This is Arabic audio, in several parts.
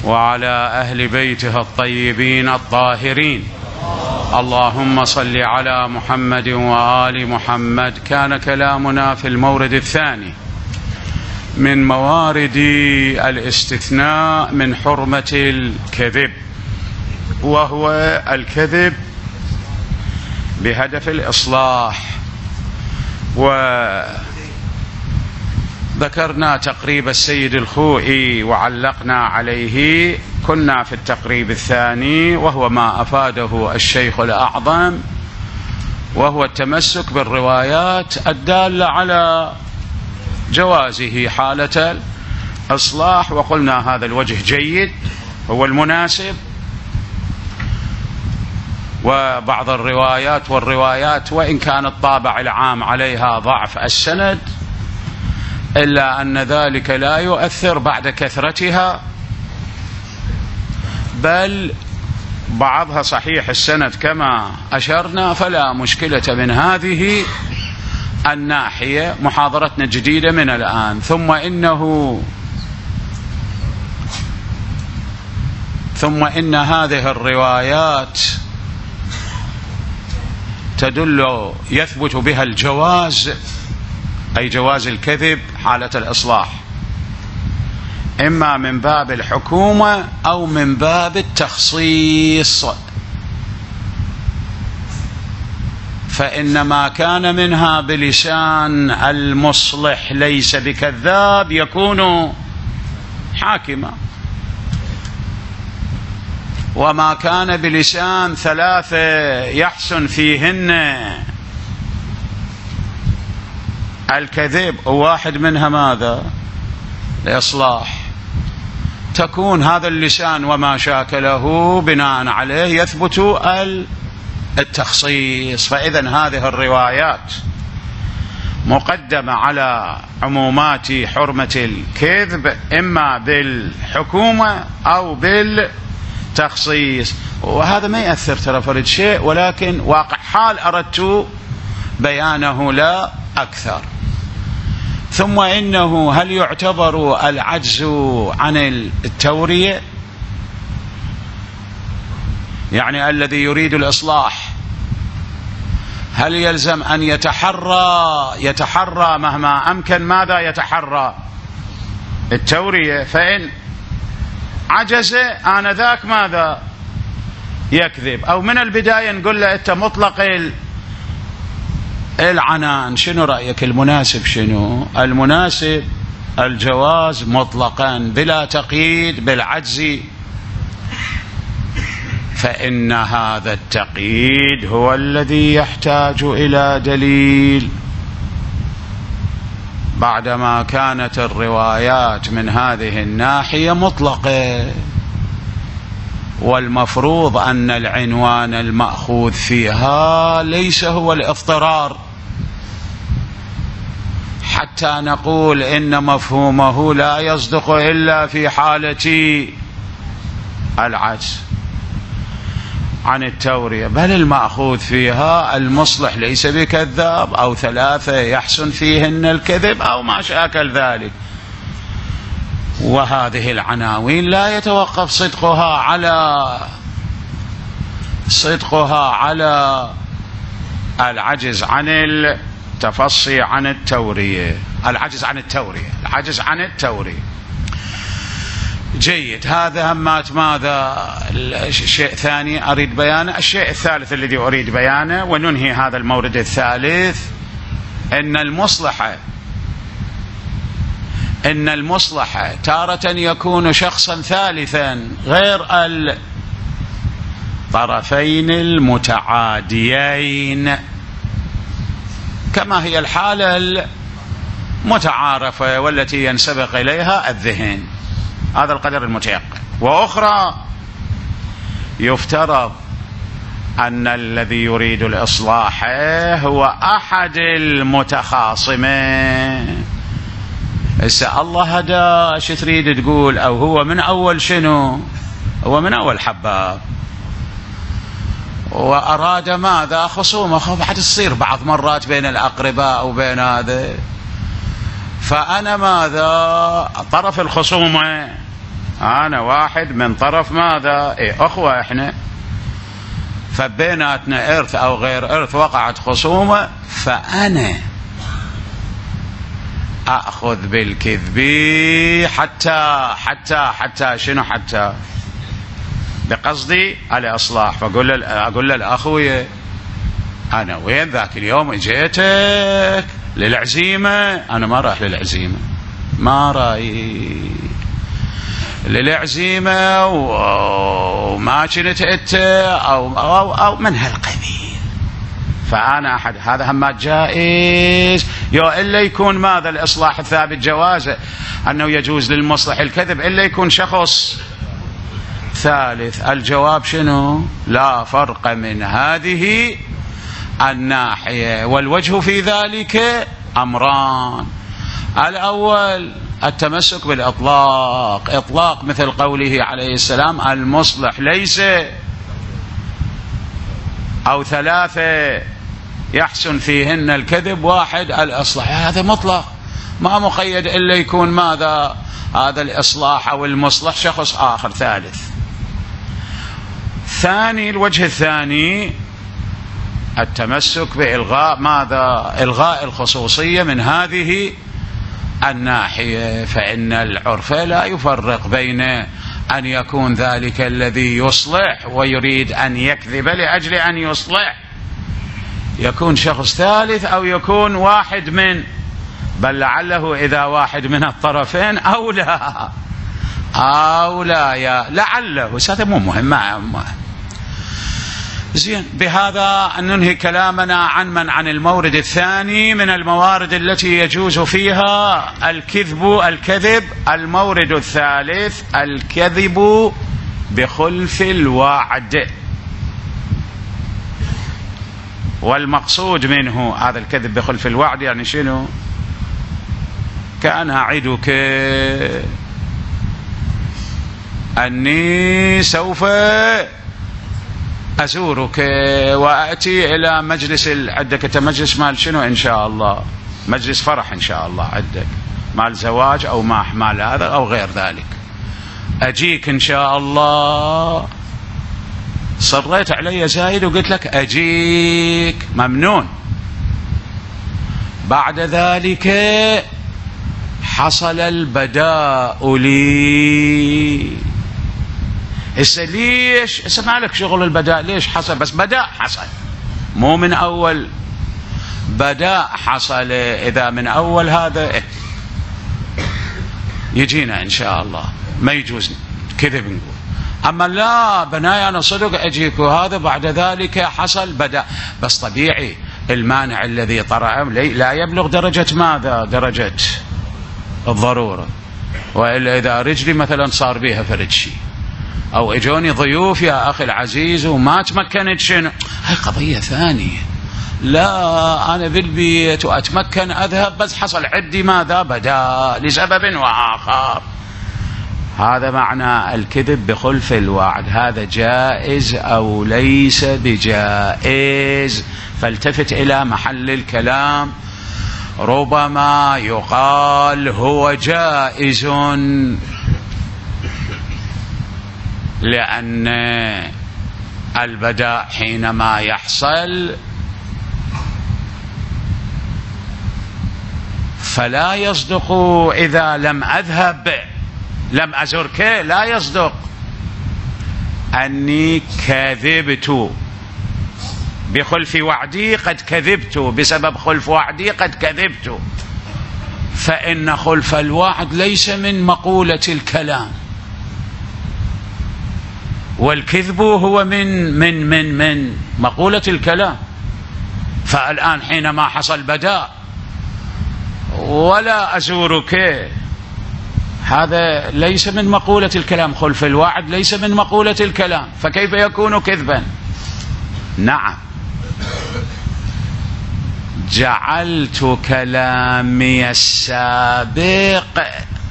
وعلى أهل بيته الطيبين الطاهرين. اللهم صل على محمد وآل محمد. كان كلامنا في المورد الثاني من موارد الاستثناء من حرمة الكذب، وهو الكذب بهدف الإصلاح. وذكرنا تقريب السيد الخوئي وعلقنا عليه. كنا في التقريب الثاني، وهو ما أفاده الشيخ الأعظم، وهو التمسك بالروايات الدالة على جوازه حالة الإصلاح. وقلنا هذا الوجه جيد، هو المناسب. وبعض الروايات وإن كان الطابع العام عليها ضعف السند، إلا أن ذلك لا يؤثر بعد كثرتها، بل بعضها صحيح السند كما أشرنا، فلا مشكلة من هذه الناحية. محاضرتنا جديدة من الآن. ثم إن هذه الروايات يثبت بها الجواز، أي جواز الكذب حالة الإصلاح، إما من باب الحكومة أو من باب التخصيص. فإن ما كان منها بلسان المصلح ليس بكذاب يكون حاكما، وما كان بلسان ثلاثة يحسن فيهن الكذب وواحد منها ماذا؟ الإصلاح، تكون هذا اللسان وما شاكله بناء عليه يثبت التخصيص. فإذن هذه الروايات مقدمة على عمومات حرمة الكذب، إما بالحكومة أو بالتخصيص. وهذا ما يأثر ترى فرد شيء، ولكن واقع حال أردت بيانه لا أكثر. ثم إنه هل يعتبر العجز عن التورية؟ يعني الذي يريد الإصلاح هل يلزم أن يتحرى مهما أمكن ماذا يتحرى؟ التورية. فإن عجز آنذاك ماذا يكذب؟ أو من البداية نقول له أنت مطلق العنان، شنو رأيك المناسب؟ شنو المناسب؟ الجواز مطلقا بلا تقييد بالعجز. فإن هذا التقييد هو الذي يحتاج إلى دليل، بعدما كانت الروايات من هذه الناحية مطلقة. والمفروض أن العنوان المأخوذ فيها ليس هو الاضطرار، حتى نقول إن مفهومه لا يصدق إلا في حالة العجز عن التورية، بل المأخوذ فيها المصلح ليس بكذاب، أو ثلاثة يحسن فيهن الكذب، أو ما شاكل ذلك. وهذه العناوين لا يتوقف صدقها على العجز عن التفصي عن التورية، العجز عن التورية. جيد. هذا همات ماذا؟ الشيء الثاني أريد بيانه. الشيء الثالث الذي أريد بيانه وننهي هذا المورد الثالث، إن المصلح تارة يكون شخصا ثالثا غير الطرفين المتعاديين، كما هي الحالة المتعارفة والتي ينسبق إليها الذهن، هذا القدر المتيقن. وأخرى يفترض أن الذي يريد الإصلاح هو أحد المتخاصمين. إسا الله هدا ايش تريد تقول؟ أو هو من أول شنو؟ هو من أول حباب، وأراد ماذا؟ خصومة. بعد تصير بعض مرات بين الأقرباء وبين هذا، فأنا ماذا؟ طرف الخصومة أنا واحد من طرف ماذا؟ أخوة إحنا، فبيناتنا إرث أو غير إرث، وقعت خصومة، فأنا أخذ بالكذب حتى شنو؟ حتى بقصدي الإصلاح. فأقول له الأخوية أنا وين ذاك اليوم اجيتك للعزيمة، أنا ما رايح للعزيمة، ما رايح للعزيمة وما كنت أنت أو من هالقبيل، فأنا أحد هذا همات جائز. إلا يكون ماذا؟ الإصلاح الثابت جوازه أنه يجوز للمصلح الكذب إلا يكون شخص ثالث. الجواب شنو؟ لا فرق من هذه الناحية. والوجه في ذلك أمران: الأول التمسك بالإطلاق، إطلاق مثل قوله عليه السلام: المصلح ليس أو ثلاثة يحسن فيهن الكذب، واحد الإصلاح. هذا مطلق ما مقيد إلا يكون ماذا؟ هذا الإصلاح أو المصلح شخص آخر ثالث. ثاني، الوجه الثاني التمسك بإلغاء ماذا؟ إلغاء الخصوصية من هذه الناحية، فإن العرف لا يفرق بين أن يكون ذلك الذي يصلح ويريد أن يكذب لأجل أن يصلح يكون شخص ثالث أو يكون واحد من، بل لعله إذا واحد من الطرفين أو لا يا لعله، هذا مو مهم. زين، بهذا أن ننهي كلامنا عن المورد الثاني من الموارد التي يجوز فيها الكذب. المورد الثالث الكذب بخلف الوعد. والمقصود منه هذا الكذب بخلف الوعد يعني شنو؟ كان أعدك أني سوف أزورك وأتي إلى مجلس، عندك مجلس مال شنو إن شاء الله؟ مجلس فرح إن شاء الله، عندك مال زواج أو مال هذا أو غير ذلك، أجيك إن شاء الله. صريت علي زايد وقلت لك أجيك، ممنون. بعد ذلك حصل البداء لي. ليش ما لك شغل البداء؟ ليش حصل؟ بس بداء حصل، مو من أول بداء حصل. إذا من أول هذا يجينا إن شاء الله، ما يجوز كذب نقول. أما لا بنايا أنا صدق أجيك، وهذا بعد ذلك حصل بداء. بس طبيعي المانع الذي طرأ لا يبلغ درجة ماذا؟ درجة الضرورة. وإلا إذا رجلي مثلا صار بيها فرد شيء، أو إجوني ضيوف يا أخي العزيز وما تمكنت شنو، هاي قضية ثانية. لا أنا بالبيت وأتمكن أذهب، بس حصل عندي ماذا؟ بداء لسبب وآخر. هذا معنى الكذب بخلف الوعد. هذا جائز أو ليس بجائز؟ فالتفت إلى محل الكلام. ربما يقال هو جائز لأن البداء حينما يحصل فلا يصدق إذا لم أذهب لم أزرك، لا يصدق أني كذبت بخلف وعدي، قد كذبت بسبب خلف وعدي، قد كذبت. فإن خلف الوعد ليس من مقولة الكلام، والكذب هو من مقولة الكلام. فالآن حينما حصل بداء ولا أزورك، هذا ليس من مقولة الكلام. خلف الوعد ليس من مقولة الكلام، فكيف يكون كذبا؟ نعم، جعلت كلامي السابق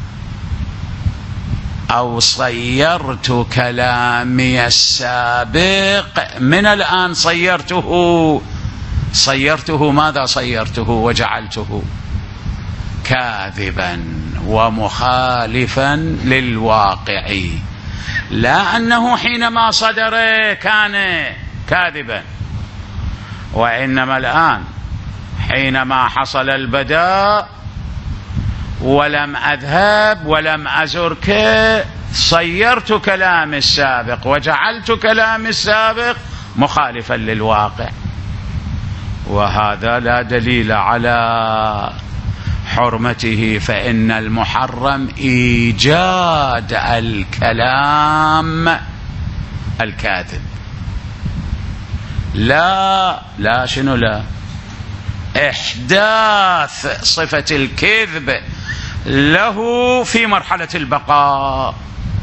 أو صيرت كلامي السابق، من الآن صيرته. ماذا صيرته وجعلته؟ كاذبا ومخالفا للواقع، لا أنه حينما صدر كان كاذبا، وإنما الآن حينما حصل البداء ولم أذهب ولم أزرك صيرت كلام السابق وجعلت كلام السابق مخالفا للواقع، وهذا لا دليل على حرمته، فإن المحرم إيجاد الكلام الكاذب، لا شنو لا إحداث صفة الكذب له في مرحلة البقاء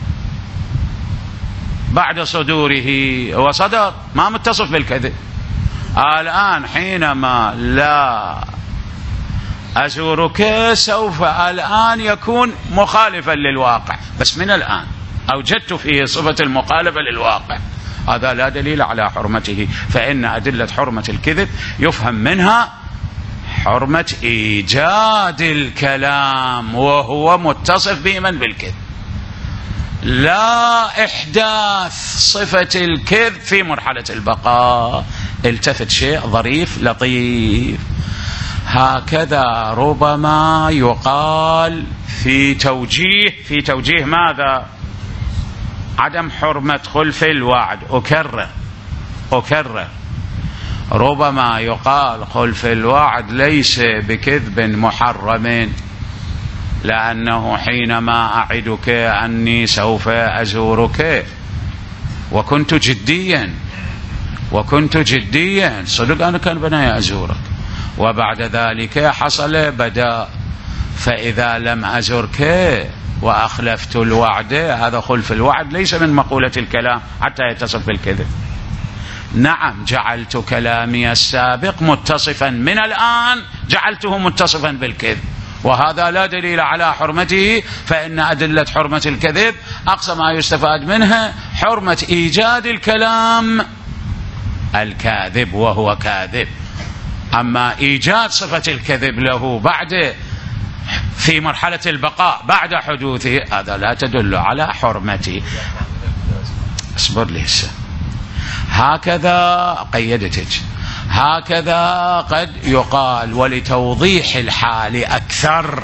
بعد صدوره. هو صدر ما متصف بالكذب، الآن حينما لا أزورك سوف الآن يكون مخالفا للواقع، بس من الآن أوجدت فيه صفة المخالفة للواقع، هذا لا دليل على حرمته، فإن أدلة حرمة الكذب يفهم منها حرمة إيجاد الكلام وهو متصف بمن بالكذب، لا إحداث صفة الكذب في مرحلة البقاء. التفت شيء ظريف لطيف، هكذا ربما يقال في توجيه ماذا؟ عدم حرمة خلف الوعد. أكرر ربما يقال خلف الوعد ليس بكذب محرم، لأنه حينما أعدك أني سوف أزورك وكنت جديا صدق أنا كان بناي أزورك، وبعد ذلك حصل بداء، فإذا لم أزرك وأخلفت الوعد هذا خلف الوعد ليس من مقولة الكلام حتى يتصف بالكذب. نعم جعلت كلامي السابق متصفا، من الآن جعلته متصفا بالكذب، وهذا لا دليل على حرمته، فإن أدلة حرمة الكذب أقصى ما يستفاد منها حرمة إيجاد الكلام الكاذب وهو كاذب. أما إيجاد صفة الكذب له بعد في مرحلة البقاء بعد حدوثه هذا لا تدل على حرمته. اصبر لي هسه. هكذا قيدتك، هكذا قد يقال ولتوضيح الحال أكثر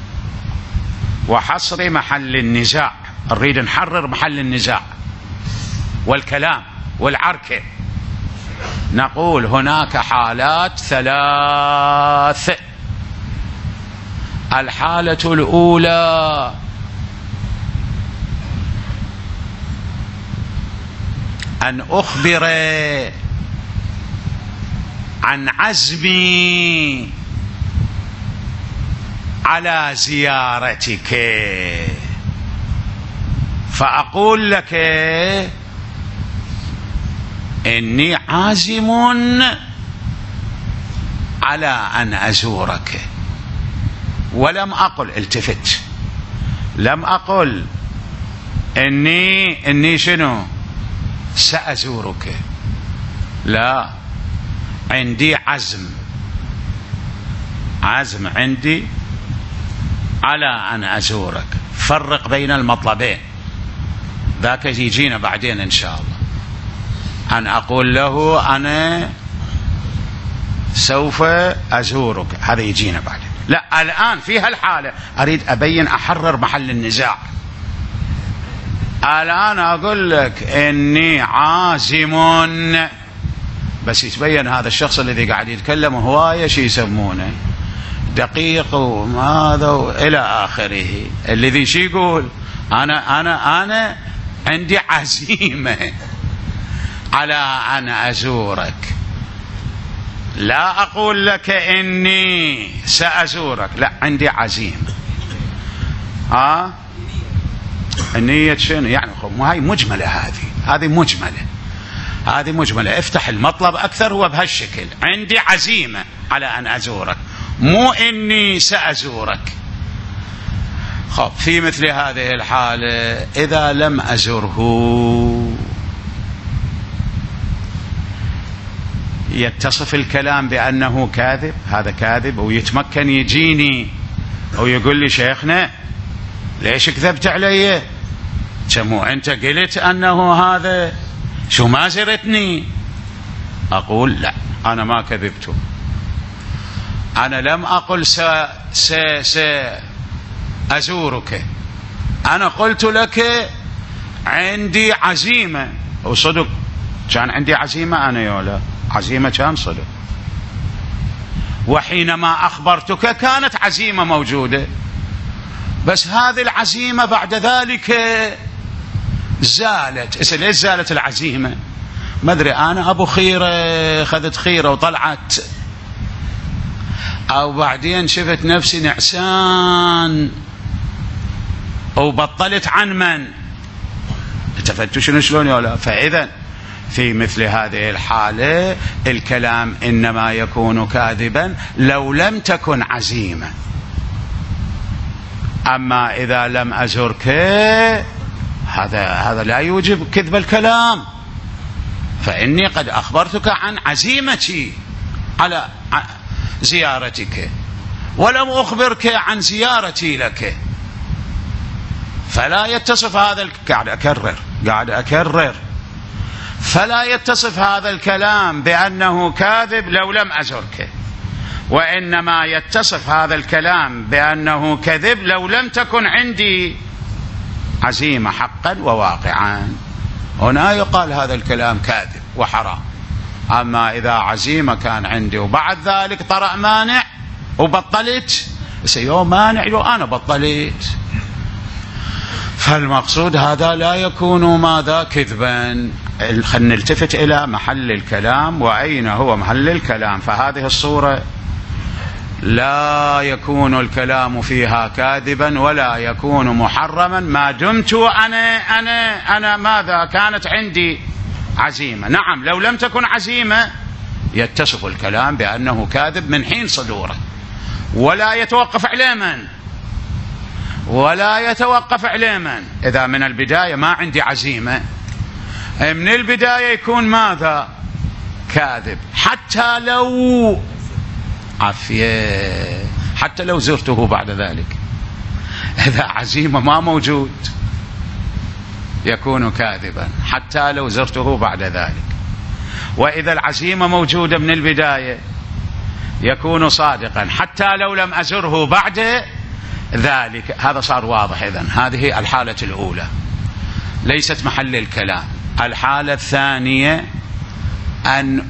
وحصر محل النزاع، نريد نحرر محل النزاع والكلام والعركة. نقول هناك حالات ثلاث. الحالة الأولى أن أخبر عن عزمي على زيارتك، فأقول لك إني عازم على أن أزورك، ولم أقل، التفت، لم أقل إني شنو سأزورك، لا، عندي عزم عندي على أن أزورك. فرق بين المطلبين، ذاك يجينا بعدين إن شاء الله، أن أقول له أنا سوف أزورك، هذا يجينا بعدين. لا، الآن في هالحالة أريد أبين أحرر محل النزاع. الآن أقول لك إني عازم، بس يتبين هذا الشخص الذي قاعد يتكلم هواية شي يسمونه دقيق وماذا إلى آخره، الذي شي يقول أنا عندي عزيمة على أن أزورك، لا أقول لك إني سأزورك، لا، عندي عزيمة. النية شنو يعني؟ هاي مجملة، هذه مجملة. افتح المطلب أكثر هو بهالشكل، عندي عزيمة على أن أزورك، مو إني سأزورك. خب، في مثل هذه الحالة إذا لم أزره يتصف الكلام بأنه كاذب، هذا كاذب، ويتمكن يجيني ويقول لي شيخنا ليش كذبت علي؟ مو أنت قلت أنه هذا، شو ما زرتني؟ أقول لا، أنا ما كذبت، أنا لم أقل سأزورك، أنا قلت لك عندي عزيمة، وصدق كان عندي عزيمة أنا يولا، عزيمة كان صدق، وحينما أخبرتك كانت عزيمة موجودة، بس هذه العزيمة بعد ذلك زالت. ليش زالت العزيمة؟ ما أدري، أنا أبو خيرة، خذت خيرة وطلعت، أو بعدين شفت نفسي نعسان وبطلت عن من تفتشون شلون يولا. فإذا في مثل هذه الحالة الكلام إنما يكون كاذبا لو لم تكن عزيمة. أما إذا لم أزرك هذا لا يوجب كذب الكلام، فإني قد أخبرتك عن عزيمتي على زيارتك ولم أخبرك عن زيارتي لك، فلا يتصف هذا قاعد أكرر فلا يتصف هذا الكلام بأنه كاذب لو لم أزرك، وإنما يتصف هذا الكلام بأنه كذب لو لم تكن عندي عزيمة حقا وواقعا. هنا يقال هذا الكلام كاذب وحرام. أما إذا عزيمة كان عندي وبعد ذلك طرأ مانع وبطلت، يوم مانع أنا بطلت، فالمقصود هذا لا يكون ماذا كذبا. خلينا نلتفت إلى محل الكلام، وأين هو محل الكلام. فهذه الصورة لا يكون الكلام فيها كاذبا ولا يكون محرما ما دمت أنا ماذا كانت عندي عزيمة. نعم لو لم تكن عزيمة يتصف الكلام بأنه كاذب من حين صدوره، ولا يتوقف عليما إذا من البداية ما عندي عزيمة، من البداية يكون ماذا كاذب، حتى لو عافية، حتى لو زرته بعد ذلك، إذا عزيمة ما موجود يكون كاذبا حتى لو زرته بعد ذلك، وإذا العزيمة موجودة من البداية يكون صادقا حتى لو لم أزره بعد ذلك. هذا صار واضح. إذن هذه الحالة الأولى ليست محل الكلام. الحالة الثانية أن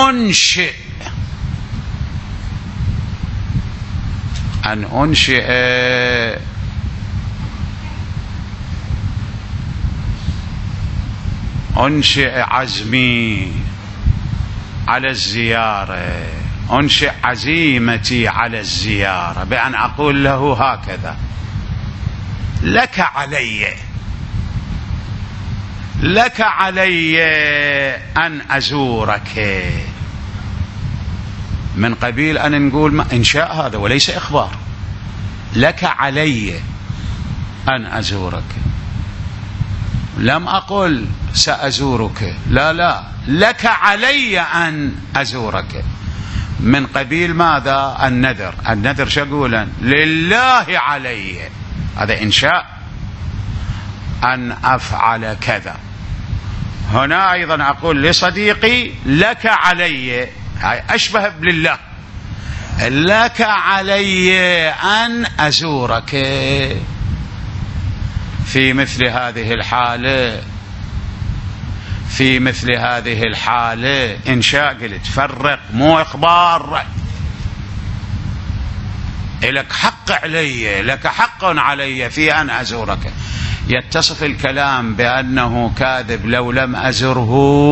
أنشئ عزمي على الزيارة، أنشئ عزيمتي على الزيارة بأن أقول له هكذا: لك علي أن أزورك، من قبيل أن نقول إنشاء هذا وليس إخبار. لك علي أن أزورك، لم أقل سأزورك، لا، لك علي أن أزورك، من قبيل ماذا؟ النذر شو يقولون؟ لله علي، هذا إنشاء أن أفعل كذا. هنا أيضا أقول لصديقي لك علي، أشبه بالله، لك علي أن أزورك. في مثل هذه الحالة إنشاء قلت فرق، مو إخبار. لك حق علي، لك حق علي في أن أزورك. يتصف الكلام بأنه كاذب لو لم أزره.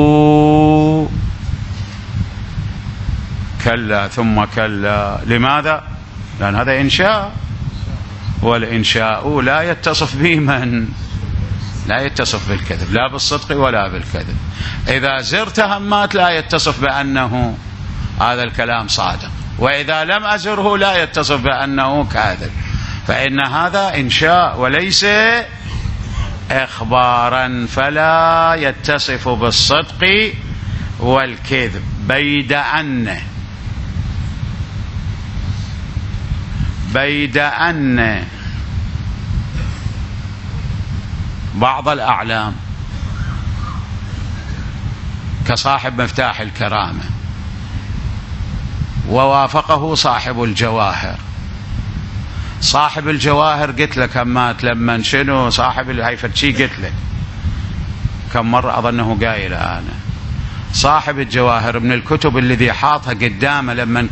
كلا ثم كلا. لماذا؟ لأن هذا إنشاء، والإنشاء لا يتصف بمن؟ لا يتصف بالكذب، لا بالصدق ولا بالكذب. إذا زرت همات لا يتصف بأنه هذا الكلام صادق، وإذا لم أزره لا يتصف بأنه كاذب، فإن هذا إنشاء وليس إخبارا، فلا يتصف بالصدق والكذب. بيد أن بعض الأعلام كصاحب مفتاح الكرامة ووافقه صاحب الجواهر. صاحب الجواهر قلت لك مات لما شنو صاحب الهيفتشي قلت لك كم مرة أظنه قايل أنا. صاحب الجواهر من الكتب الذي حاطها قدامه لما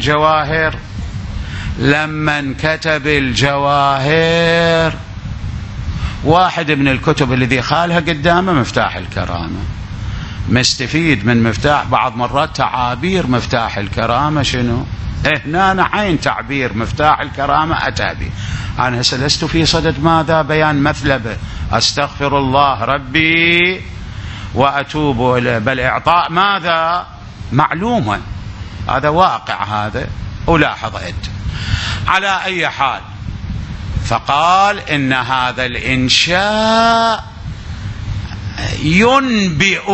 كتب الجواهر واحد من الكتب الذي خالها قدامه مفتاح الكرامة. مستفيد من مفتاح بعض مرات تعابير مفتاح الكرامة شنو هنا عين تعبير مفتاح الكرامة أتى به. أنا هسه لست في صدد ماذا بيان مثلبه أستغفر الله ربي وأتوب إليه، بل إعطاء ماذا معلومة. هذا واقع هذا ولاحظ أنت. على أي حال فقال إن هذا الإنشاء ينبئ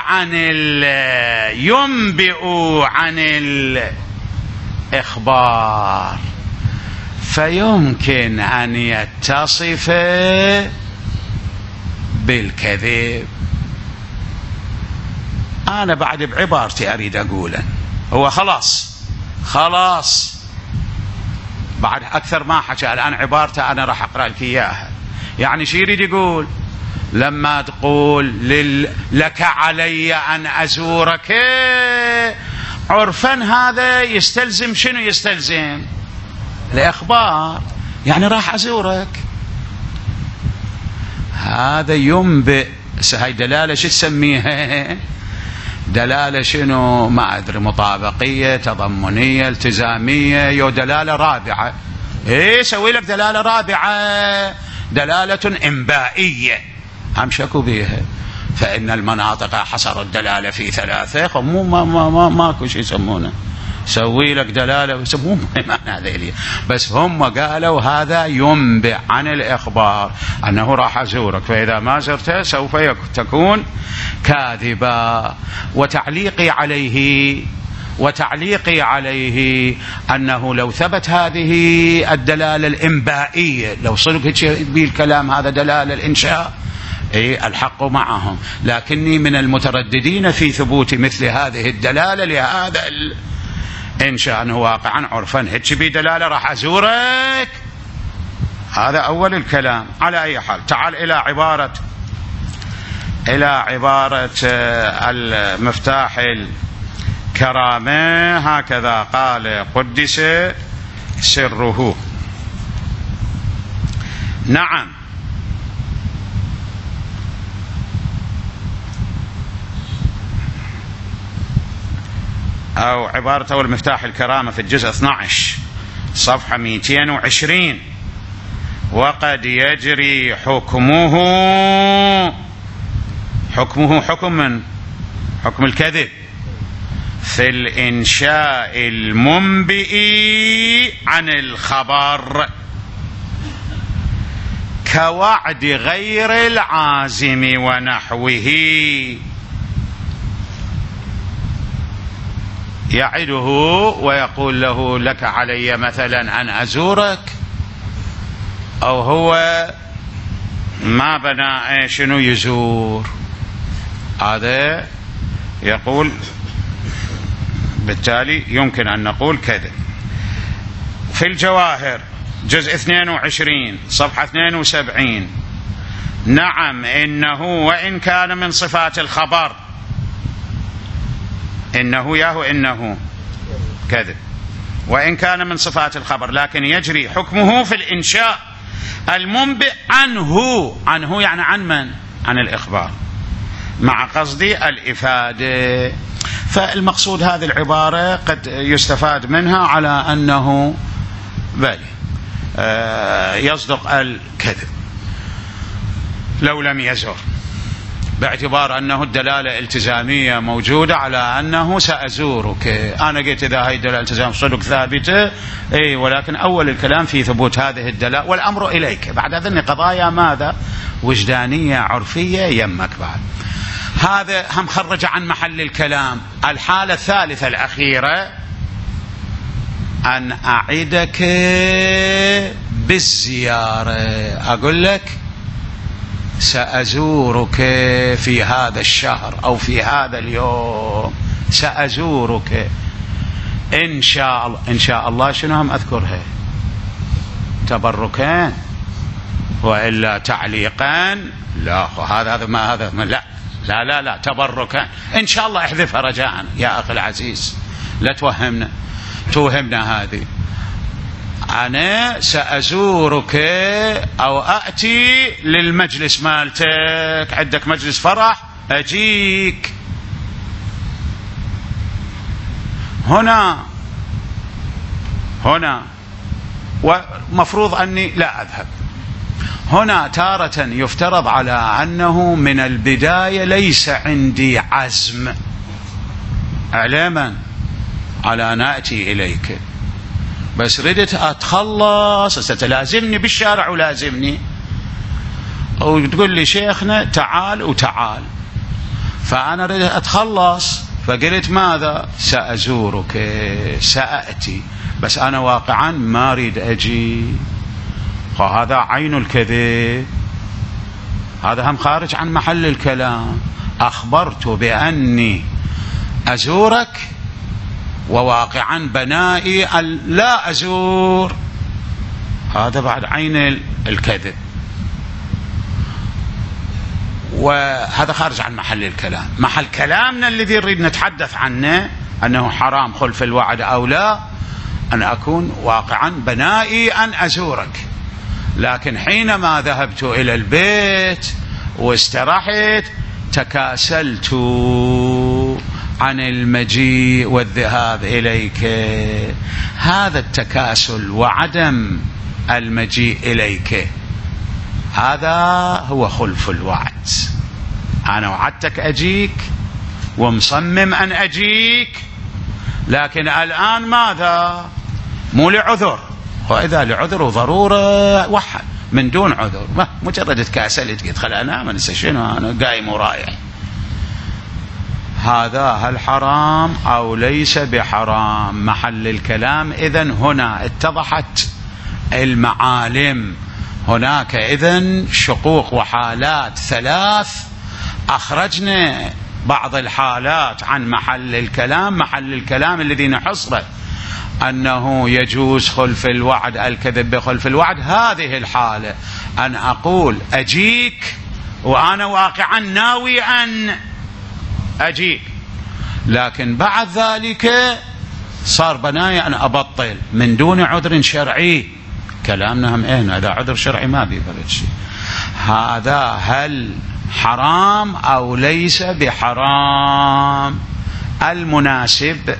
عن الإخبار، فيمكن أن يتصف بالكذب. أنا بعد بعبارتي أريد أقوله هو خلاص بعد أكثر ما حكى الآن عبارته أنا راح أقرأ لك إياها. يعني شو يريد يقول لما تقول لك علي أن أزورك عرفا هذا يستلزم شنو؟ يستلزم الإخبار، يعني راح أزورك. هذا ينبئ. هاي دلالة شو تسميها؟ دلالة شنو؟ ما أدري، مطابقية، تضمنية، التزامية، يو دلالة رابعة. إيه سوي لك دلالة رابعة، دلالة إنبائية هم شكوا بيها. فإن المناطق حصر الدلالة في ثلاثة، مو ماكو شيء يسمونه، سوي لك دلالة مو هذا، بس هم قالوا هذا ينبئ عن الإخبار أنه راح أزورك، فإذا ما زرته سوف تكون كاذبا. وتعليقي عليه أنه لو ثبت هذه الدلالة الإنبائية، لو صدق بالكلام هذا دلالة الإنشاء، أي الحق معهم، لكني من المترددين في ثبوت مثل هذه الدلالة لهذا الإنشاء أنه واقعا عرفا هيك بدلالة راح أزورك. هذا أول الكلام. على أي حال تعال إلى عبارة المفتاح الكرامة. هكذا قال قدس سره. نعم، أو عبارة أول مفتاح الكرامة في الجزء 12 صفحة 220: وقد يجري حكمه حكم من حكم الكذب في الإنشاء المنبئ عن الخبر كوعد غير العازم ونحوه. يعده ويقول له لك علي مثلا أن أزورك، أو هو ما بنى شنو يزور، هذا يقول بالتالي يمكن أن نقول كذا. في الجواهر جزء 22 صفحة 72: نعم إنه وإن كان من صفات الخبر، إنه كذب، وإن كان من صفات الخبر، لكن يجري حكمه في الإنشاء المنبئ عنه يعني عن من؟ عن الإخبار، مع قصد الإفادة. فالمقصود هذه العبارة قد يستفاد منها على أنه يصدق الكذب لو لم يزر، باعتبار أنه الدلالة التزامية موجودة على أنه سأزورك. أنا قلت إذا هاي الدلالة التزام صدق ثابتة، ولكن أول الكلام في ثبوت هذه الدلالة، والأمر إليك. بعد هذه قضايا ماذا؟ وجدانية عرفية يمك. بعد هذا هم خرج عن محل الكلام. الحالة الثالثة الأخيرة أن أعدك بالزيارة، أقول لك سأزورك في هذا الشهر أو في هذا اليوم، سأزورك إن شاء الله. إن شاء الله شنو هم أذكرها؟ تبركان وإلا تعليقا؟ لا، هذا ما لا لا لا لا، تبركان إن شاء الله. احذفها رجاء يا أخي العزيز، لا توهمنا هذه. أنا سأزورك أو أأتي للمجلس مالتك، عندك مجلس فرح أجيك. هنا ومفروض أني لا أذهب. هنا تارة يفترض على أنه من البداية ليس عندي عزم علما على أن أتي إليك، بس ردت أتخلص، ستلازمني بالشارع ولازمني وتقول لي شيخنا تعال وتعال، فأنا ردت أتخلص فقلت ماذا؟ سأزورك، سأأتي، بس أنا واقعا ما أريد أجي. فهذا عين الكذب، هذا هم خارج عن محل الكلام. أخبرت بأني أزورك وواقعا بنائي لا أزور، هذا بعد عين الكذب، وهذا خارج عن محل الكلام. محل كلامنا الذي نريد نتحدث عنه أنه حرام خلف الوعد أو لا، أن أكون واقعا بنائي أن أزورك. لكن حينما ذهبت إلى البيت واسترحت تكاسلت عن المجيء والذهاب إليك. هذا التكاسل وعدم المجيء إليك هذا هو خلف الوعد. أنا وعدتك أجيك ومصمم أن أجيك، لكن الآن ماذا؟ مو لعذر، وإذا لعذر وضرورة وحد، من دون عذر مجرد تكاسلت قلت خل أنام أنسى شنو، أنا قايم ورايح. هذا هل حرام أو ليس بحرام؟ محل الكلام. إذن هنا اتضحت المعالم. هناك إذن شقوق وحالات ثلاث، أخرجنا بعض الحالات عن محل الكلام. محل الكلام الذي نحصره أنه يجوز خلف الوعد، الكذب بخلف الوعد. هذه الحالة أن أقول أجيك وأنا واقعا ناوي أن أجيك، لكن بعد ذلك صار بنايا أن أبطل من دون عذر شرعي. كلامنا هم هذا عذر شرعي ما بيبرد شيء. هذا هل حرام أو ليس بحرام؟ المناسب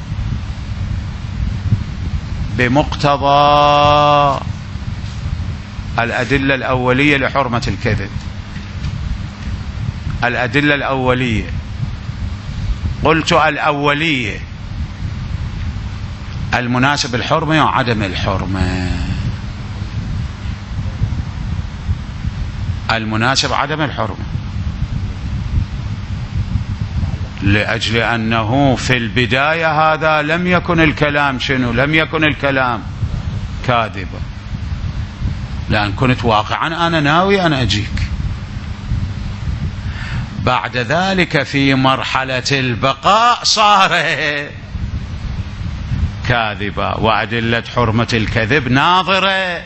بمقتضى الأدلة الأولية لحرمة الكذب، الأدلة الأولية، قلت الأولية، المناسب الحرمة وعدم الحرمة. المناسب عدم الحرمة لأجل أنه في البداية هذا لم يكن الكلام شنو؟ لم يكن الكلام كاذبا، لأن كنت واقعا أنا ناوي أن أجيك. بعد ذلك في مرحلة البقاء صار كاذبا، وأدلة حرمة الكذب ناظرة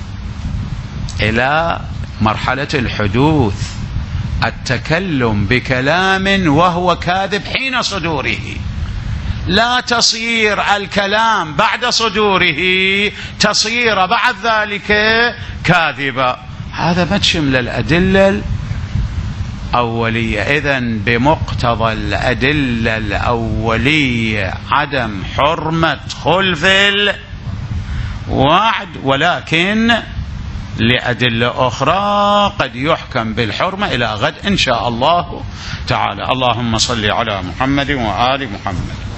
إلى مرحلة الحدوث، التكلم بكلام وهو كاذب حين صدوره، لا تصير الكلام بعد صدوره تصير بعد ذلك كاذبا. هذا ما تشمل الأدلة الأولية. إذن بمقتضى الأدلة الأولية عدم حرمة خلف الوعد، ولكن لأدلة أخرى قد يحكم بالحرمة إلى غد إن شاء الله تعالى. اللهم صل على محمد وآل محمد.